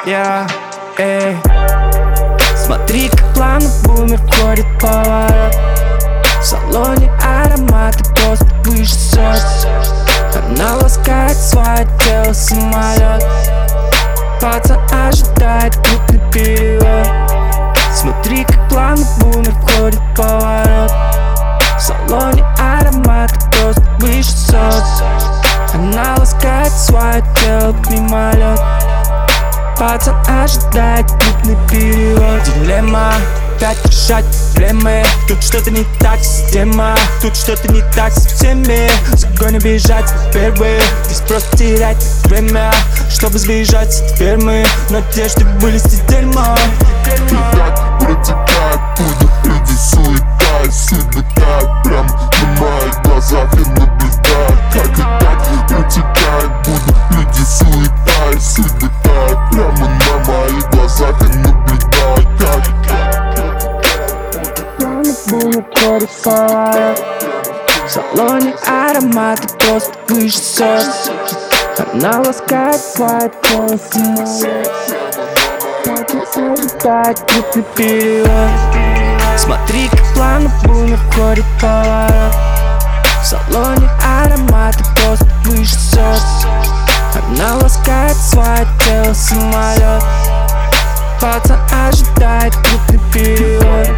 эй. Смотри, как плавно бумер входит в поворот. В салоне ароматы просто выше сот. Она ласкает свое тело, самолет. Пацан ожидает крупный перевод. Смотри, как плавно бумер входит в поворот. В салоне ароматы просто выше сот. Она ласкает свое тело, мимолет. Пацан ожидает крупный перевод. Дилемма, опять решать проблемы. Тут что-то не так, система. Тут что-то не так со всеми. Загоня бежать первые. Здесь просто терять время, чтобы сбежать с этой фермы. Надежды вылезти из дерьма. Итак, протекает, тут люди суета. Светает прямо на моих глазах и наблюдает. Как и так протекает, будут люди суета. Светает прямо на моих глазах и наблюдает. Бумер входит в поворот. В салоне ароматы просто выше сот. Она ласкает свое тело, самолет. Пацан ожидает крупный перевод. Смотри, как плавно бумер входит в поворот. В салоне ароматы просто выше сот. Она ласкает свое тело, самолет. Пацан ожидает крупный перевод.